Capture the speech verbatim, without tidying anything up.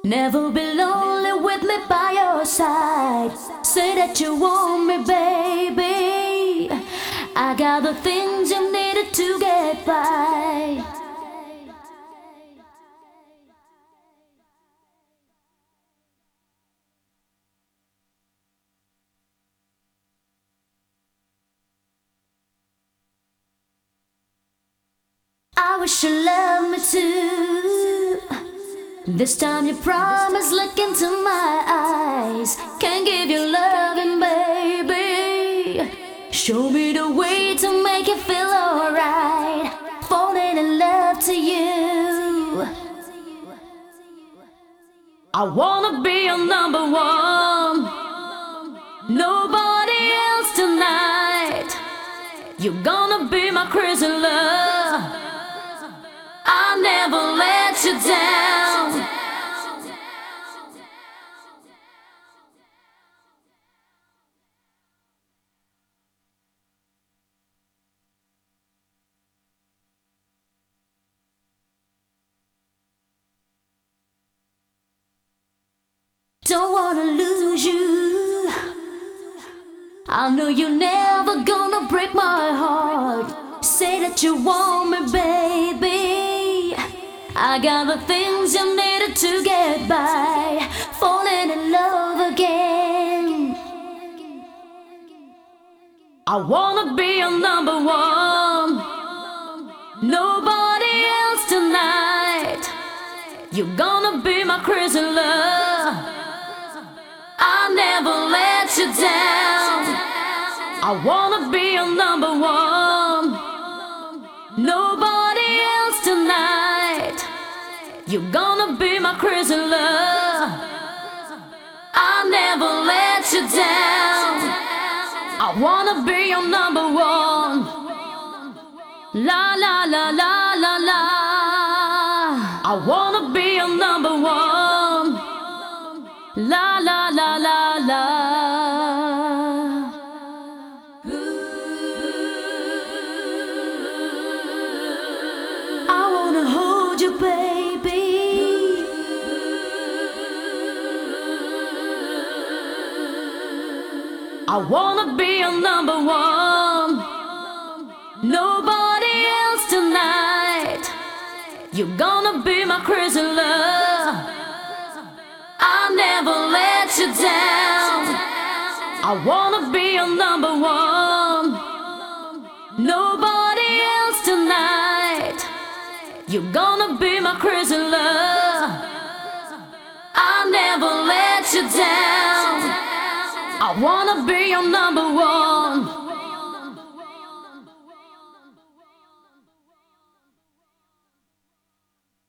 Never be lonely with me by your side. Say that you want me, baby. I got the things you needed to get by. I wish you loved me too. This time you promise, look into my eyes. Can give you loving, baby. Show me the way to make you feel alright. Falling in love to you. I wanna be your number one. Nobody else tonight. You're gonna be my crazy love. I'll never let you down. Don't wanna lose you. I know you're never gonna break my heart. Say that you want me, baby. I got the things you needed to get by. Falling in love again. I wanna be your number one. Nobody else tonight. You're gonna be my crazy love. I'll never let you down. I wanna be your number one. Nobody else tonight. You're gonna be my crazy love. I'll never let you down. I wanna be your number one. La la la la la la. I wanna be your number one. La la la la la. I wanna hold you, baby. I wanna be your number one. Nobody else tonight. You're gonna be my crazy love. I'll never let you down. I wanna be your number one. Nobody else tonight. You're gonna be my crazy love. I'll never let you down. I wanna be your number one.